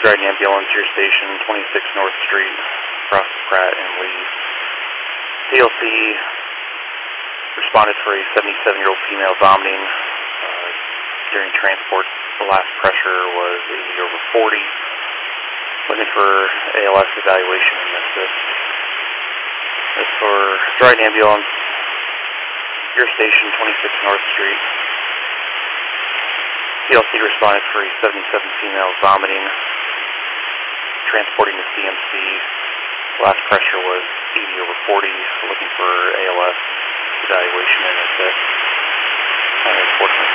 Dryden Ambulance, your station, 26 North Street, across Pratt and Lee. TLC responded for a 77-year-old female vomiting during transport. The last pressure was 80/40. Looking for ALS evaluation and assist. As for Dryden Ambulance, your station, 26 North Street. TLC responded for a 77 female vomiting, transporting to CMC. Last pressure was 80/40, looking for ALS evaluation and assist. Unfortunately,